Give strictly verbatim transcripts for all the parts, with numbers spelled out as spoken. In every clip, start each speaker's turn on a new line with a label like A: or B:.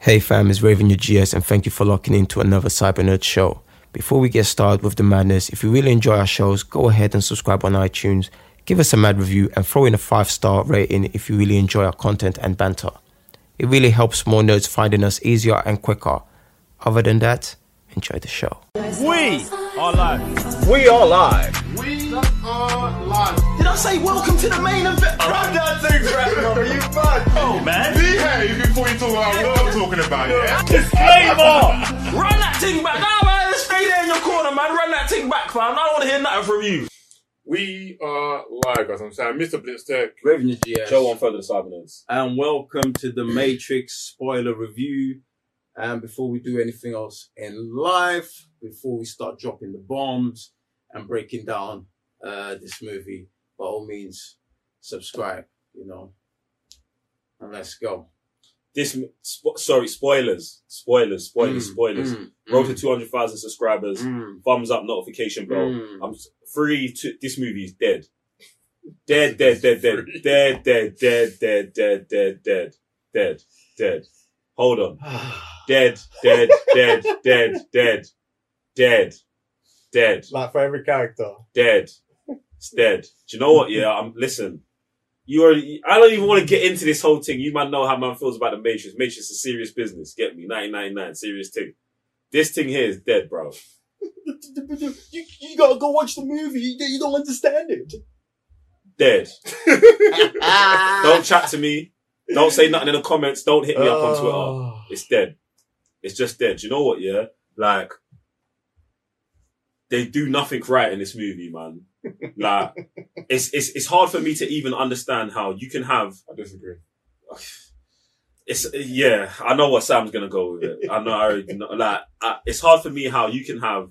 A: Hey fam, it's Raven your G S and thank you for locking into another Cyber Nerd show. Before we get started with the madness, if you really enjoy our shows, go ahead and subscribe on iTunes, give us a mad review and throw in a five star rating if you really enjoy our content and banter. It really helps more nerds finding us easier and quicker. Other than that, enjoy the show.
B: We are live.
C: We are live.
D: We are live.
B: Did I say welcome to the main event?
D: Run that thing back, bro. You mad?
B: Oh man.
D: Behave before you talk about what I'm talking about, yeah?
B: Disclaimer. Run that thing back. Nah, man. Stay there in your corner, man. Run that thing back, fam. I don't want to hear nothing from you.
D: We are live, guys. I'm saying Mister Blitztech.
C: Raven your G S.
E: Show on further Cybernerds.
C: And welcome to the Matrix spoiler review. And before we do anything else in life, before we start dropping the bombs and breaking down uh, this movie, by all means, subscribe, you know, and let's go.
E: This, spo- sorry, spoilers, spoilers, spoilers,
C: Mm,
E: spoilers.
C: mm,
E: Road
C: mm,
E: to two hundred thousand subscribers.
C: mm,
E: Thumbs up, notification bell.
C: mm.
E: I'm free to, this movie is dead. Dead, dead, dead, dead, dead, dead, dead, dead, dead, dead, dead, dead, dead. Hold on. Dead, dead, dead, dead, dead, dead, dead,
F: Like for every character.
E: dead. It's dead. Do you know what? Yeah, I'm, listen. You are, I don't even want to get into this whole thing. You man know how man feels about the Matrix. Matrix is serious business. Get me? nineteen ninety-nine, serious thing. This thing here is dead, bro.
F: You, you gotta go watch the movie. You, you don't understand it.
E: Dead. Don't chat to me. Don't say nothing in the comments. Don't hit me up on Twitter.
F: Oh.
E: It's dead. It's just dead. Do you know what? Yeah, like they do nothing right in this movie, man. Like it's it's it's hard for me to even understand how you can have.
D: I disagree.
E: It's yeah. I know what Sam's gonna go with it. I know. I already know. Like I, it's hard for me how you can have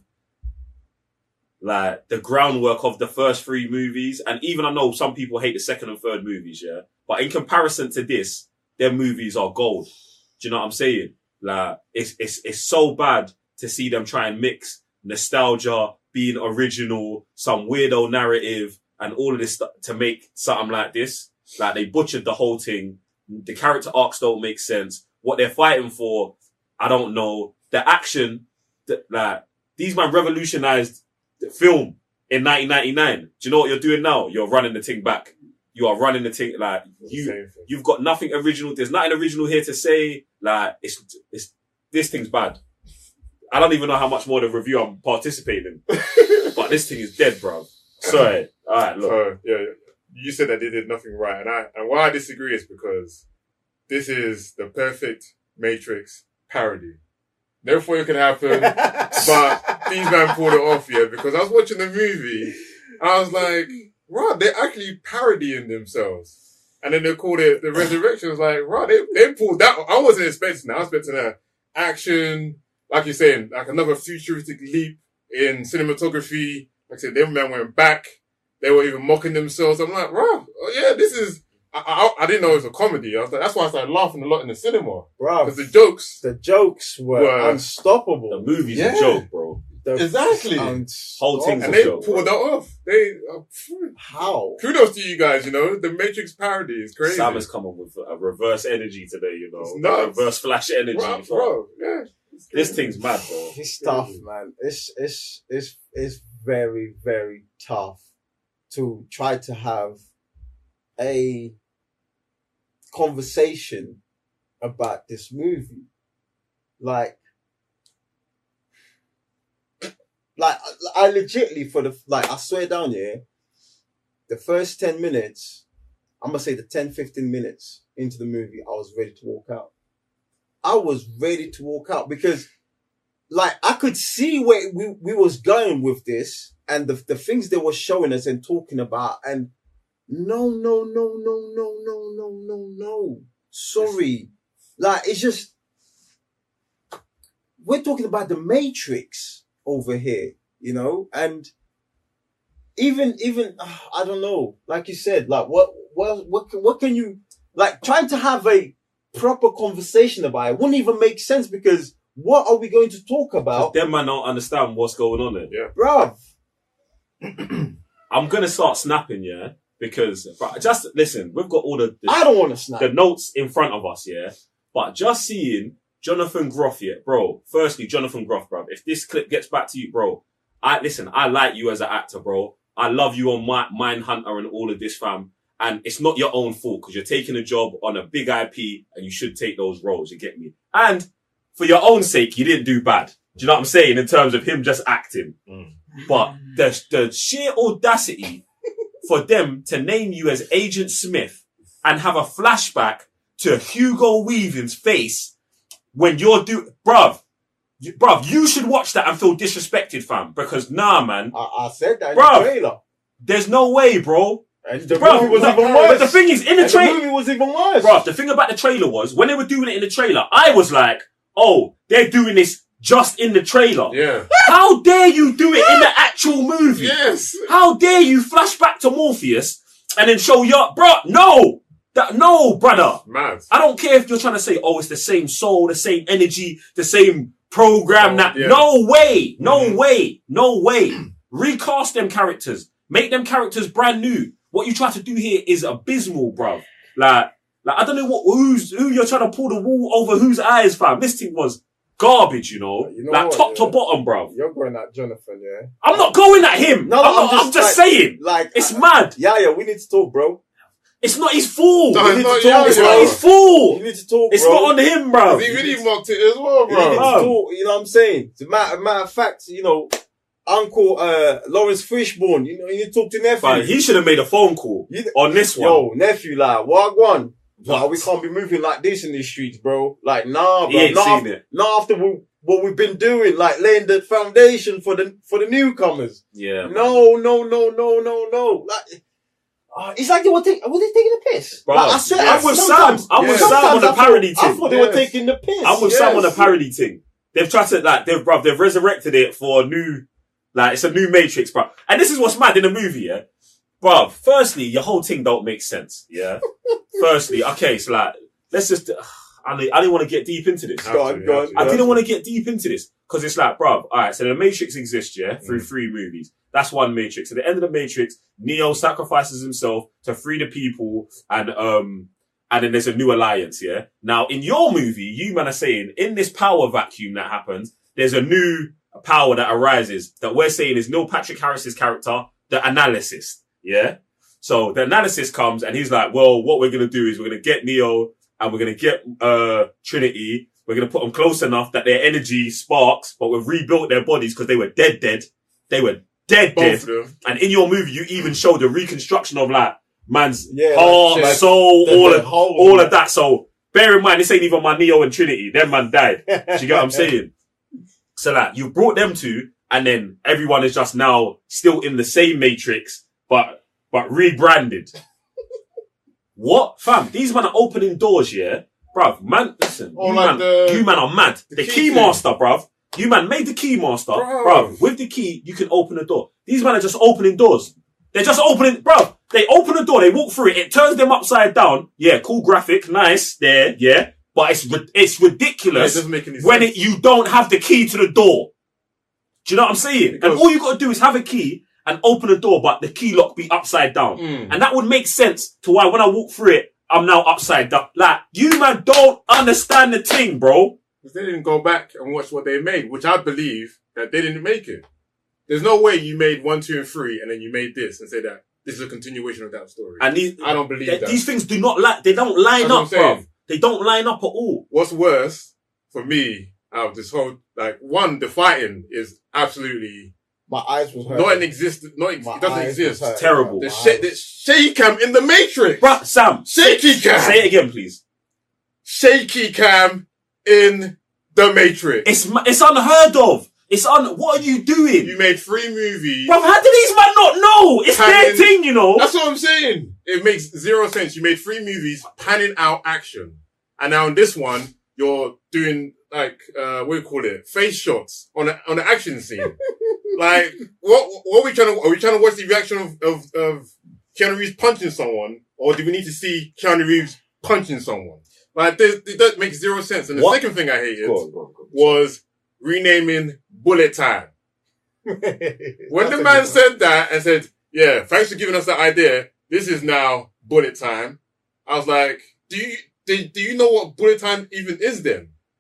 E: like the groundwork of the first three movies, and even I know some people hate the second and third movies, yeah. But in comparison to this, their movies are gold. Do you know what I'm saying? Like it's it's it's so bad to see them try and mix nostalgia, being original, some weirdo narrative, and all of this stuff to make something like this. Like they butchered the whole thing. The character arcs don't make sense. What they're fighting for, I don't know. The action, the, like these man revolutionized the film in nineteen ninety-nine. Do you know what you're doing now? You're running the thing back. You are running the thing like you. You've got nothing original. There's nothing original here to say. Like it's it's this thing's bad. I don't even know how much more the review I'm participating in, but this thing is dead, bro. Sorry. All right, look.
D: So, yeah, you said that they did nothing right. And I, and why I disagree is because this is the perfect Matrix parody. Never thought it could happen, but these man pulled it off, yeah, because I was watching the movie, I was like, right, they're actually parodying themselves. And then they called it The Resurrection. I was like, right, they, they pulled that. I wasn't expecting that. I was expecting a action, like you're saying, like another futuristic leap in cinematography. Like I said, them men went back. They were even mocking themselves. I'm like, right, oh yeah, this is, I, I, I didn't know it was a comedy. I was like, that's why I started laughing a lot in the cinema.
F: Bro,
D: Because the jokes.
F: the jokes were,
D: were-
F: unstoppable.
E: The movie's
F: Yeah.
E: a joke, bro.
F: The
D: Exactly.
E: Whole thing's
D: And
E: a
D: they
E: joke,
D: pulled that
E: bro.
D: off. They, uh,
F: How?
D: kudos to you guys, you know, the Matrix parody is crazy.
E: Sam has come up with a reverse energy today, you know.
D: It's nuts.
E: Reverse flash energy.
D: Bro,
E: bro.
D: bro, yeah. It's
E: This
D: crazy.
E: thing's mad, bro.
F: It's tough, man. It's, it's, it's, it's very, very tough to try to have a conversation about this movie. Like, like, I legitly for the, like, I swear down here, the first ten minutes, I'm gonna say the ten, fifteen minutes into the movie, I was ready to walk out. I was ready to walk out because, like, I could see where we, we was going with this and the, the things they were showing us and talking about. And no, no, no, no, no, no, no, no, no. Sorry. Like, it's just, we're talking about the Matrix over here, you know, and even, even, uh, I don't know, like you said, like, what, what, what, can- what can you, like, trying to have a proper conversation about it wouldn't even make sense because what are we going to talk about?
E: Them man don't understand what's going on there.
D: Yeah.
F: Bruv.
E: I'm gonna start snapping, yeah, because but just listen. We've got all the the,
F: I don't want to snap.
E: the notes in front of us, yeah. But just seeing Jonathan Groff, yeah, bro. Firstly, Jonathan Groff, bro. If this clip gets back to you, bro, I listen. I like you as an actor, bro. I love you on my Mindhunter and all of this, fam. And it's not your own fault because you're taking a job on a big I P and you should take those roles. You get me? And for your own sake, you didn't do bad. Do you know what I'm saying? In terms of him just acting, mm. but the the sheer audacity for them to name you as Agent Smith and have a flashback to Hugo Weaving's face. When you're do, bruv, you, bruv, you should watch that and feel disrespected, fam. Because nah, man.
F: I, I said that in
E: bruv,
F: the trailer.
E: There's no way, bro.
F: And the
E: bruv,
F: movie was
E: but,
F: even worse.
E: But the thing is, in the
F: and
E: trailer,
F: the movie was even worse.
E: Bruv, the thing about the trailer was when they were doing it in the trailer, I was like, oh, they're doing this just in the trailer.
D: Yeah.
E: How dare you do it in the actual movie?
D: Yes.
E: How dare you flash back to Morpheus and then show your, bruh, no. That, no, brother.
D: Mad.
E: I don't care if you're trying to say, oh, it's the same soul, the same energy, the same program.
D: Oh,
E: that
D: yeah.
E: No way, no
D: Mm-hmm.
E: way, no way. Recast them characters. Make them characters brand new. What you try to do here is abysmal, bruv. Like, like I don't know what who's who you're trying to pull the wool over whose eyes, fam. This thing was garbage, you know,
F: You know
E: like
F: what,
E: top
F: yeah?
E: to bottom, bruv.
F: You're going at Jonathan, yeah?
E: I'm not going at him.
F: No,
E: I'm,
F: I'm
E: not,
F: just
E: I'm just
F: like-
E: saying.
F: Like,
E: It's
F: uh,
E: mad.
F: Yeah, yeah, we need to talk, bro.
E: It's not his fault.
D: No,
F: We
D: it's
F: need
D: not
F: to talk,
D: yours,
E: It's
F: bro.
E: not
D: yo.
E: his fault.
F: You need to talk,
E: It's
F: bro.
E: not on him, bro.
D: He really mocked it as well,
F: You need to
D: bro.
E: Bro.
F: talk, you know what I'm saying? As a matter, matter of fact, you know, Uncle uh, Lawrence Fishburne, you know, you need to talk to nephew.
E: But he should have made a phone call
F: You-
E: on this one.
F: Yo, nephew, like, Wagwan.
E: What?
F: Like, we can't be moving like this in these streets, bro. Like, nah,
E: He
F: bro.
E: ain't
F: Not
E: seen
F: after,
E: it.
F: not after we, what we've been doing, like laying the foundation for the for the newcomers.
E: Yeah.
F: No, no, no, no, no, no. Like, uh, it's like they were taking, were they taking a piss?
E: Bro,
F: like, I said,
E: I'm with
F: sometimes-
E: Sam. I'm with
D: yeah.
E: Sam on
F: sometimes
E: the
F: I thought-
E: parody
F: I
E: thing.
F: thought they
D: Yes.
F: were taking the piss.
E: I'm with
F: yes.
E: Sam on the parody thing. They've tried to, like, they've, bruv, they've resurrected it for a new, like, it's a new Matrix, bruv. And this is what's mad in the movie, yeah? Bruv, firstly, your whole thing don't make sense, yeah? Firstly, okay, so like, let's just, uh, I didn't, I didn't want to get deep into this.
F: Go on, go on,
E: I
F: go
E: didn't
F: on.
E: want to get deep into this because it's like, bruv, alright, so the Matrix exists, yeah, through three movies. That's one Matrix. At the end of the Matrix, Neo sacrifices himself to free the people and, um, and then there's a new alliance, yeah? Now, in your movie, you man are saying, in this power vacuum that happens, there's a new power that arises that we're saying is Neil Patrick Harris's character, the Analysis, yeah? So the Analysis comes and he's like, well, what we're going to do is we're going to get Neo and we're going to get, uh, Trinity. We're going to put them close enough that their energy sparks, but we've rebuilt their bodies because they were dead, dead. They were dead,
D: Both
E: dead.
D: of them.
E: And in your movie, you even show the reconstruction of like, man's
F: Yeah,
E: heart,
F: like,
E: soul,
F: the-
E: all
F: the
E: of,
F: whole-
E: all of that. So bear in mind, this ain't even my Neo and Trinity. Them man died. Do you get what I'm saying? So like, you brought them two and then everyone is just now still in the same Matrix, but, but rebranded. What? Fam, these men are opening doors, yeah? Bruv, man, listen.
D: Or
E: you,
D: like
E: man,
D: the-
E: you man are mad. The,
D: the
E: key
D: key
E: master, bruv. You man made the key master.
D: Bruv.
E: Bruv, with the key, you can open a door. These men are just opening doors. They're just opening, bruv. They open the door, they walk through it, it turns them upside down. Yeah, cool graphic, nice, there, yeah. But it's, ri- it's
D: Yeah, it
E: ridiculous
D: doesn't make any
E: when
D: sense.
E: it, you don't have the key to the door. Do you know what I'm saying?
D: Because-
E: and all you gotta do is have a key and open the door, but the key lock be upside down.
D: Mm.
E: And that would make sense to why when I walk through it, I'm now upside down. Like, you man don't understand the thing, bro.
D: Because they didn't go back and watch what they made, which I believe that they didn't make it. There's no way you made one, two, and three, and then you made this and say that this is a continuation of that story.
E: And these,
D: I don't believe
E: they-
D: that.
E: these things do not like, they don't line
D: That's what I'm
E: up, bro.
D: saying.
E: They don't line up at all.
D: What's worse for me out of this whole, like, one, the fighting is absolutely
F: My eyes was hurt.
D: not in existence. Not ex-
F: My
D: it doesn't
F: eyes
D: exist.
F: was hurt.
E: Terrible.
D: The
F: My
D: sh-
F: eyes-
D: the shaky cam in the Matrix.
E: Bruh, Sam.
D: Shaky
E: say,
D: cam.
E: Say it again, please.
D: Shaky cam in the Matrix.
E: It's, ma- it's unheard of. It's un, what are you doing?
D: You made three movies.
E: Bruv, how do these man not know? It's their
D: Having-
E: thing, you know.
D: That's what I'm saying. It makes zero sense. You made three movies panning out action. And now in this one, you're doing like, uh, what do you call it? Face shots on a, on an action scene. Like, what, what are we trying to, are we trying to watch the reaction of, of, of Keanu Reeves punching someone? Or do we need to see Keanu Reeves punching someone? Like, this, it does make zero sense. And the
E: What?
D: second thing I hated
F: Go on, go on, go on.
D: was renaming Bullet Time. When the man said that and said, yeah, thanks for giving us that idea. This is now Bullet Time. I was like, do you, do, do you know what Bullet Time even is then?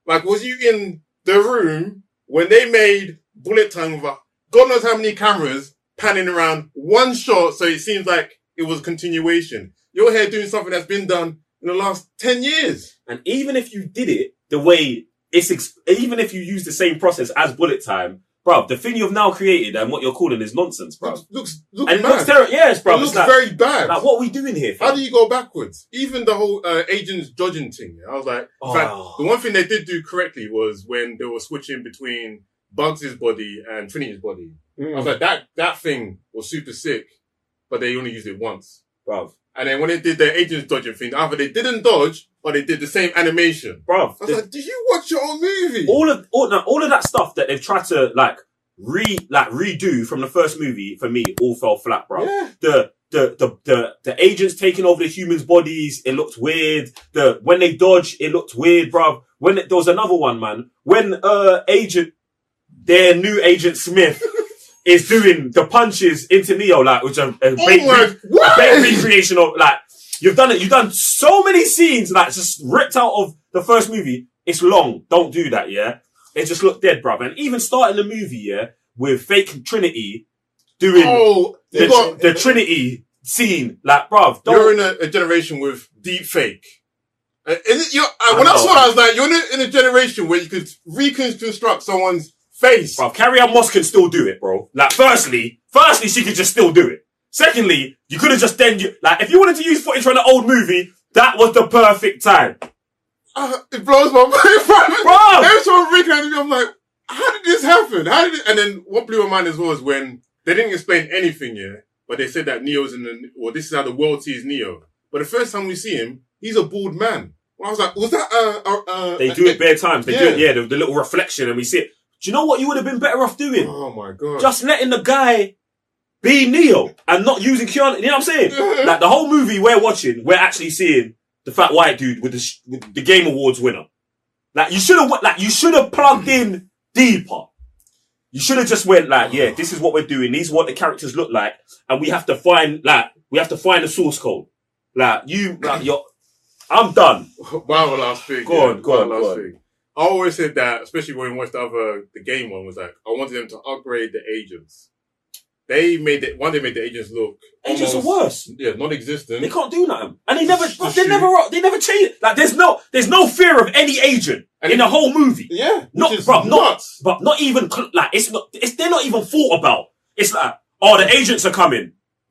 D: Like, was you in the room when they made Bullet Time with a, God knows how many cameras panning around one shot, so it seems like it was a continuation. You're here doing something that's been done in the last ten years.
E: And even if you did it the way it's, ex- even if you use the same process as Bullet Time, bruv, the thing you've now created and what you're calling is nonsense, bruv.
D: Looks, looks, looks
E: And it
D: mad.
E: looks terrible. Yes, bruv.
D: It looks
E: It's like,
D: very bad.
E: like, what are we doing here, fam?
D: How do you go backwards? Even the whole uh, agents judging thing. I was like, in
E: Oh.
D: fact, the one thing they did do correctly was when they were switching between Bugs' body and Trinity's body.
F: Mm.
D: I was like, that that thing was super sick, but they only used it once.
E: Bruv.
D: And then when they did their agents dodging thing, either they didn't dodge or they did the same animation.
E: Bruv.
D: I was
E: the-
D: like, did you watch your own movie?
E: all of all, no, all of that stuff that they've tried to like re like redo from the first movie for me all fell flat, bro.
D: Yeah.
E: The the the the the agents taking over the humans' bodies, it looked weird. The when they dodge, it looked weird, bro. When there was another one, man, when uh agent their new agent Smith is doing the punches into Neo, like which are a
D: Oh
E: big,
D: my,
E: re-
D: what?
E: big recreation of like you've done it. You've done so many scenes like just ripped out of the first movie. It's long. Don't do that, yeah. It just looked dead, bruv. And even starting the movie, yeah, with fake Trinity doing
D: Oh,
E: the,
D: you got,
E: the Trinity scene, like, bruv, don't.
D: you're in a, a generation with deep fake. Uh, is it, you're, uh, when
E: I
D: I
E: know.
D: saw it, I was like, you're in a, in a generation where you could reconstruct someone's face.
E: Bruv, Carrie Ann Moss can still do it, bro. Like, firstly, firstly, she could just still do it. Secondly, you could have just then, like, if you wanted to use footage from an old movie, that was the perfect time.
D: Uh, it blows my mind.
E: Bruv!
D: Every time I'm recognizing me, I'm like, how did this happen? How did it? And then what blew my mind as well is when they didn't explain anything yet, but they said that Neo's in the, well, this is how the world sees Neo. But the first time we see him, he's a bald man. Well, I was like, was that, uh, uh, uh
E: They do it bare times. They do it,
D: Yeah.
E: yeah, the, the little reflection, and we see it. Do you know what you would have been better off doing?
D: Oh my God.
E: Just letting the guy be Neo and not using Keanu. You know what I'm saying? Like the whole movie we're watching, we're actually seeing the fat white dude with the sh- with the Game Awards winner. Like you should have, like you should have plugged in deeper. You should have just went like, yeah, this is what we're doing. These are what the characters look like, and we have to find like we have to find the source code. Like you, like you're. I'm done.
D: Wow, last thing.
E: Go
D: yeah,
E: on, go on,
D: last
E: go on.
D: thing. I always said that, especially when we watched the other, the game one, was like, I wanted them to upgrade the agents. They made it, one, they made the agents look
E: Agents are
D: almost-
E: worse.
D: Yeah, non-existent.
E: They can't do nothing, and they never,
D: Just to
E: they
D: shoot.
E: never, they never change. Like there's no, there's no fear of any agent
D: And
E: in
D: it-
E: the whole movie.
D: Yeah, which
E: Not,
D: is
E: bro, not,
D: nuts.
E: but not even, cl- like, it's not, it's, they're not even thought about. It's like, oh, the agents are coming.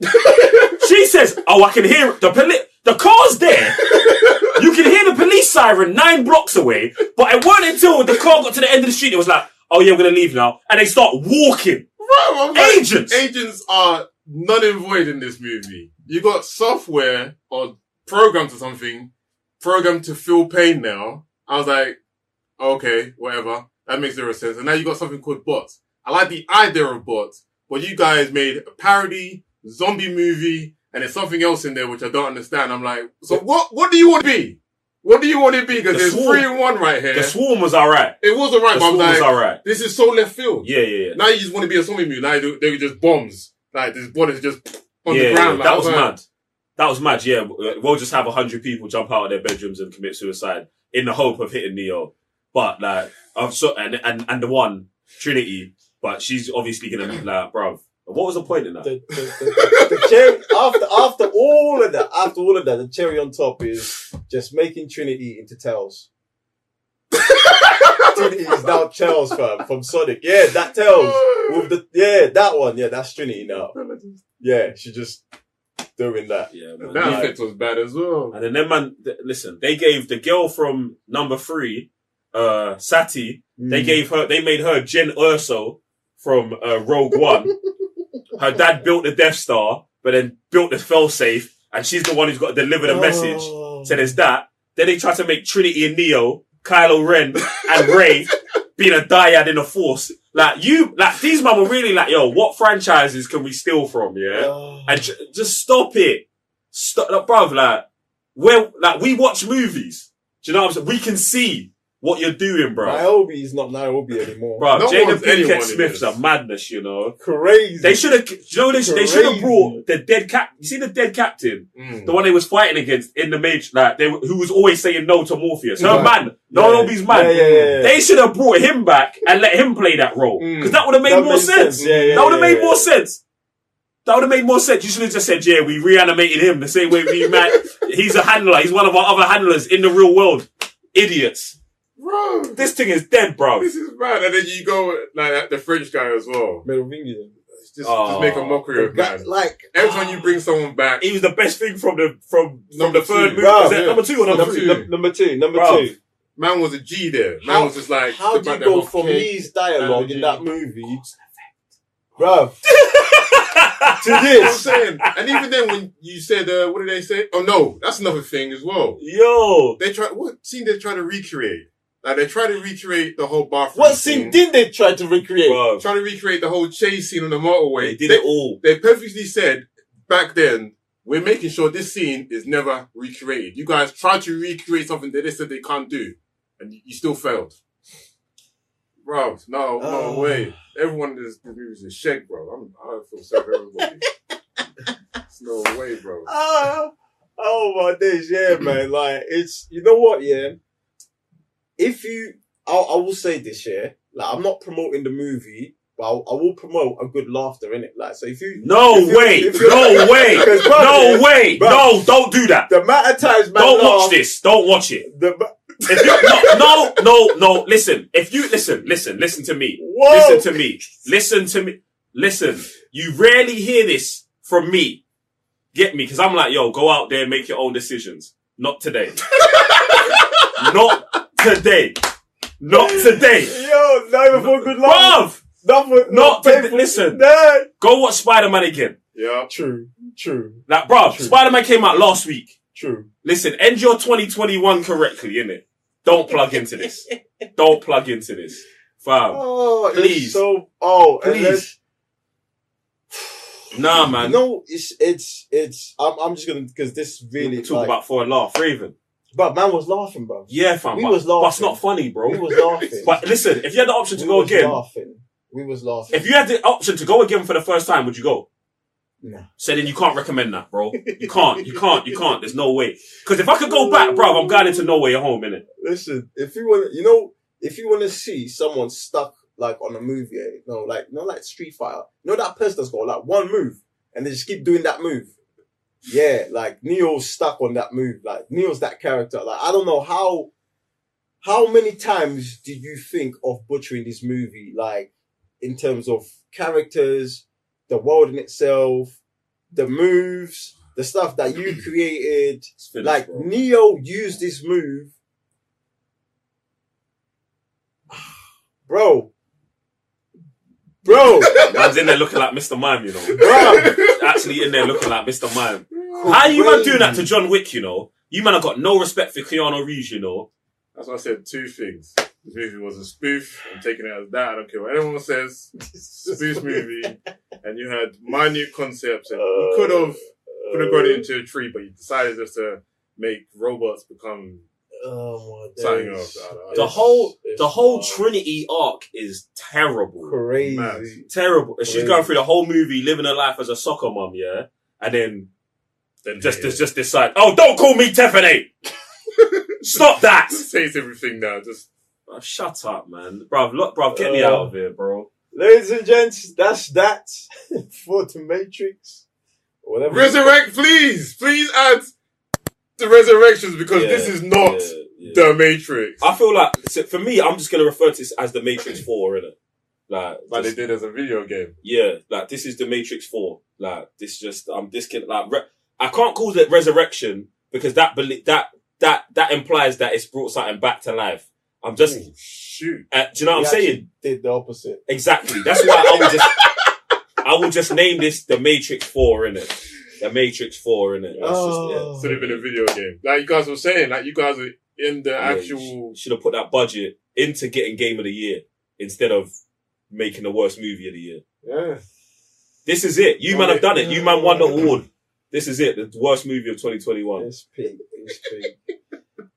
E: She says, oh, I can hear it. The poli- the car's there. You can hear the police siren nine blocks away, but it wasn't until the car got to the end of the street, it was like, oh yeah, we're gonna leave now. And they start walking.
D: Bro, I'm like,
E: Agents!
D: Agents are null and void in this movie. You got software or programs or something programmed to feel pain now. I was like, okay, whatever. That makes zero sense. And now you got something called bots. I like the idea of bots, but you guys made a parody, zombie movie, and there's something else in there which I don't understand. I'm like, so what, what do you want to be? What do you want to be? Because
E: The
D: there's
E: Swarm.
D: three in one right here.
E: The Swarm was alright.
D: It was alright,
E: The
D: but I'm
E: Swarm was
D: like,
E: alright.
D: this is so left field.
E: Yeah, yeah, yeah.
D: Now you just want to be a zombie movie. Now they, they were just bombs. Like, this bodies just on
E: yeah,
D: the ground.
E: yeah,
D: Like,
E: that
D: I
E: was
D: like,
E: mad. That was mad, yeah. We'll just have a hundred people jump out of their bedrooms and commit suicide in the hope of hitting Neo. But, like, I'm so, and, and, and the one, Trinity, but she's obviously gonna be like, bruv, what was the point in that?
F: The, the, the, the cherry, after, after all of that, after all of that, the cherry on top is just making Trinity into Tails. Trinity is now Tails, fam, from Sonic. Yeah, that Tails. With the, yeah, that one. Yeah, that's Trinity now. Yeah, she just doing that.
E: Yeah, man.
D: That
E: Yeah.
D: effect was bad as well.
E: And then them man, th- listen, they gave the girl from number three, uh, Sati, they
F: Mm.
E: gave her, they made her Jen Urso from, uh, Rogue One. Her dad built the Death Star, but then built the failsafe, and she's the one who's got to deliver the message.
F: Oh.
E: So there's that. Then they try to make Trinity and Neo, Kylo Ren and Rey being a dyad in the Force. Like you, like these man were really like, yo, what franchises can we steal from? Yeah,
F: Oh.
E: and j- just stop it, stop, like, bruv. Like, well, like we watch movies. Do you know what I'm saying? We can see what you're doing, bro.
F: Niobe is not Niobe anymore.
E: Bro,
D: No
E: Jada
D: one's anyone
E: Pinkett
D: in
E: Smith's
D: this.
E: a madness, you know.
F: Crazy.
E: They should have, you know, they, they should have
F: Crazy.
E: brought the dead cap. You see the dead captain,
D: Mm.
E: the one they was fighting against in the major, like they, who was always saying no to Morpheus. Her
F: Right.
E: man, Niobe's man.
F: Yeah, yeah, yeah, yeah.
E: They should have brought him back and let him play that role
F: Mm.
E: because that would have made
F: That
E: more
F: makes
E: sense.
F: sense. Yeah, yeah,
E: that would have
F: yeah,
E: made
F: yeah.
E: more sense. That would have made more sense. You should have just said, "Yeah, we reanimated him the same way we man. He's a handler. He's one of our other handlers in the real world." Idiots.
D: Bro,
E: This thing is dead, bro.
D: this is bad. And then you go like that, the French guy as well.
F: Merovingian.
D: Just,
E: Oh.
D: just make a mockery of
F: Guy-
D: man.
F: Like,
D: Every time you bring someone back,
E: He was the best thing from the from from
D: Number
E: the third
D: two.
E: movie.
F: Bro,
E: Was that
D: yeah.
E: number two or number
D: Number
E: three?
D: two.
F: num- number two, number
E: Bro.
F: two.
D: man was a G there. Man
F: How-
D: was just like,
F: How
D: the
F: do you
D: fact
F: go
D: that
F: from
D: okay,
F: his dialogue
D: Analogy.
F: in that movie, bruv, to
D: You know what I'm
F: this?
D: saying? And even then, when you said, uh, what did they say? Oh no, that's another thing as well.
E: Yo,
D: They try what scene they try to recreate? Like they try to recreate the whole bathroom.
F: What scene did they try to recreate?
E: bro,
D: Try to recreate the whole chase scene on the motorway.
E: they did
D: they,
E: it all.
D: They perfectly said back then, we're making sure this scene is never recreated. You guys tried to recreate something that they said they can't do, and you still failed. Bro, no, no
F: Oh.
D: way. Everyone in this, this movie is a shake, bro. I'm, I feel sorry for everybody. There's no way, bro.
F: Ah, oh my days, yeah, man. Like it's, you know what, yeah. If you, I, I will say this, yeah. Like I'm not promoting the movie, but I'll, I will promote a good laughter in it. Like so, if you,
E: No
F: if you-
E: way,
F: if you-
E: no way,
F: 'Cause, bro,
E: no
F: yeah,
E: way,
F: bro.
E: no, don't do that.
F: the amount of times, man,
E: Don't
F: laugh,
E: watch this. Don't watch it.
F: The, ma-
E: If you, no, no, no, no. Listen. If you listen, listen, listen to me.
F: Whoa.
E: Listen to me. Listen to me. Listen. You rarely hear this from me. Get me? Because I'm like, yo, go out there and make your own decisions. Not today. Not today. Not today.
F: yo, not even for a good laugh.
E: Bruv!
F: Not for,
E: Not to-
F: painful-
E: listen.
F: No.
E: Go watch Spider-Man again.
D: Yeah.
F: True, true,
E: Like, bruv,
F: True.
E: Spider-Man came out last week.
F: true.
E: Listen, end your twenty twenty-one correctly, innit? Don't plug into this. Don't plug into this. Fam.
F: Oh,
E: Please.
F: It's so, oh, and then-
E: Please. Nah, man.
F: No, it's it's it's. I'm I'm just gonna because this really
E: Talk
F: like,
E: about for a laugh, Raven.
F: But man was laughing, bro.
E: Yeah, fam.
F: We
E: but,
F: was
E: but it's
F: laughing.
E: not funny, bro.
F: We was laughing.
E: But listen, if you had the option to
F: we
E: go
F: was
E: again,
F: laughing. We was laughing.
E: if you had the option to go again for the first time, would you go?
F: No.
E: So then you can't recommend that, bro. You can't. You can't. You can't. There's no way. Because if I could go back, bro, I'm going into No Way Home, innit?
F: Listen, if you want, you know, if you want to see someone stuck like on a movie, eh, you know, like you know, like Street Fighter, you know that person that's got like one move and they just keep doing that move. Yeah, like Neo's stuck on that move. Like Neo's that character. Like I don't know how. How many times did you think of butchering this movie? Like in terms of characters, the world in itself, the moves, the stuff that you created.
E: It's finished,
F: Like
E: bro.
F: Neo used this move, bro, bro,
E: Man's in there looking like Mister Mime, you know.
F: bro.
E: Actually in there looking like Mister Mime. How you man doing that to John Wick, you know? You man have got no respect for Keanu Reeves, you know.
D: That's why I said two things. This movie was a spoof. I'm taking it as that. I don't care what anyone says. Spoof movie. And you had minute concepts and you could have could have got it into a tree, but you decided just to make robots become
F: Oh my
D: something
F: days.
D: else. I don't- I
E: The
D: don't-
E: whole
F: It's
E: the whole
F: wild.
E: Trinity arc is terrible.
F: Crazy.
D: Mad.
E: Terrible. And she's
F: Crazy.
E: going through the whole movie living her life as a soccer mom, yeah? And then
D: Then
E: just
D: yeah.
E: just, just decide, oh, don't call me Tiffany! Stop that!
D: Just says everything now. Just
E: Bruv, shut up, man. Bruv, look, bruv, get me
F: Uh,
E: out of here, bro.
F: Ladies and gents, that's that for the Matrix. Whatever.
D: resurrect, please, please add the resurrections because
E: Yeah,
D: this is not
E: yeah, yeah.
D: the Matrix.
E: I feel like, so for me, I'm just going to refer to this as the Matrix four, innit? Like,
D: But they
E: just-
D: did as a video game.
E: yeah, like, this is the Matrix four. Like, this just, I'm this can, like, re- I can't call it resurrection because that, belie- that, that, that implies that it's brought something back to life. I'm just,
D: Ooh, shoot.
E: uh, do you know what
F: We
E: I'm saying?
F: actually Did the opposite.
E: Exactly. That's why I will just, I will just name this the Matrix four, innit? The Matrix four, innit? That's
F: Oh.
E: just
D: Should have been a video game. Like you guys were saying, like you guys were in the
E: it.
D: actual.
E: Should have put that budget into getting Game of the Year instead of making the worst movie of the year.
D: Yeah.
E: This is it. You man have done it. You man won the award. This is it. The worst movie of twenty twenty-one.
F: It's pig. It's pig.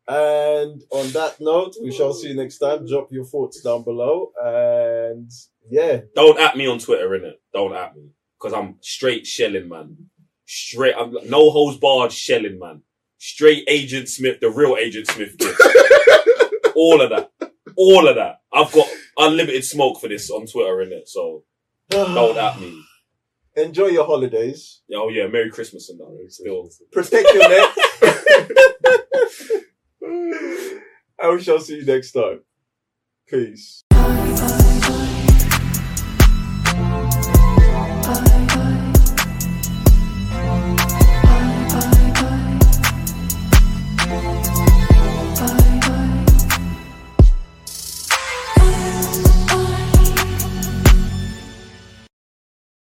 F: And on that note, we shall see you next time. Drop your thoughts down below. And yeah.
E: Don't at me on Twitter, innit? Don't at me. Because I'm straight shelling, man. Straight, I'm no holds barred shelling, man. Straight Agent Smith, the real Agent Smith gift. All of that. All of that. I've got unlimited smoke for this on Twitter, innit? So don't at me.
F: Enjoy your holidays.
E: Oh yeah, Merry Christmas and that. Still.
F: Protect your neck. And we shall see you next time. Peace.
G: Bye.